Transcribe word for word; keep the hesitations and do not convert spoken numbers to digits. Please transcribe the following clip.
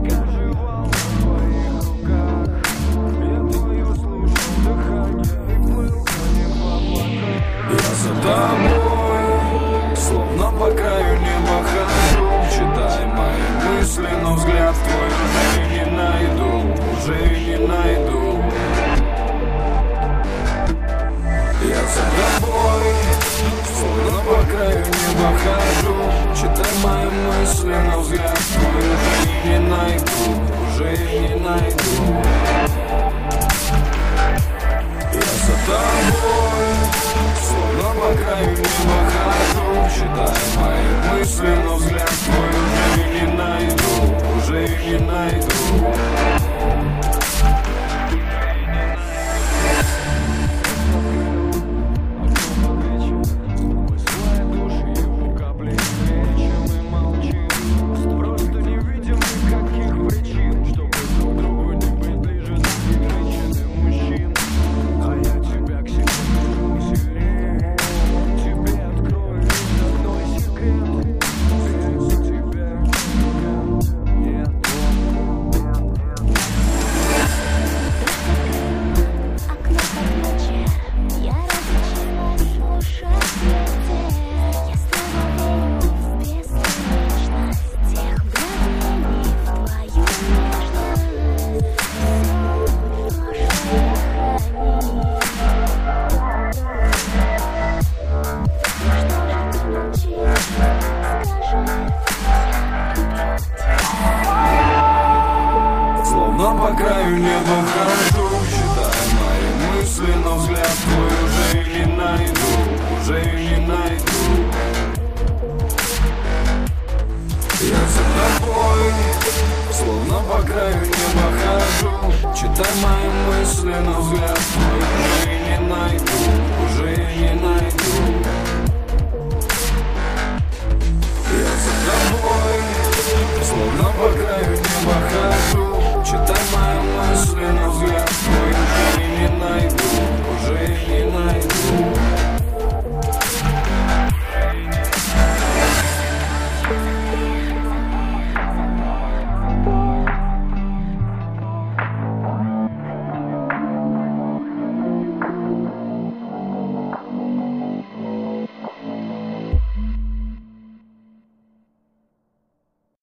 За тобой, словно по краю неба хожу, читай мои мысли, но взгляд твой уже и не найду, уже и не найду. Я за тобой, словно по краю неба хожу, читай мои мысли, но взгляд твой уже и не найду, уже и не найду. Я за тобой, словно по краю неба хожу, читай мои мысли, но взгляд твой уже и не найду, уже и не найду. Словно по краю неба хожу, читай мои мысли, но взгляд твой уже и не найду, уже и не найду. Я за тобой, словно по краю неба хожу, читай мои мысли, но взгляд твой уже и не найду, уже и не найду.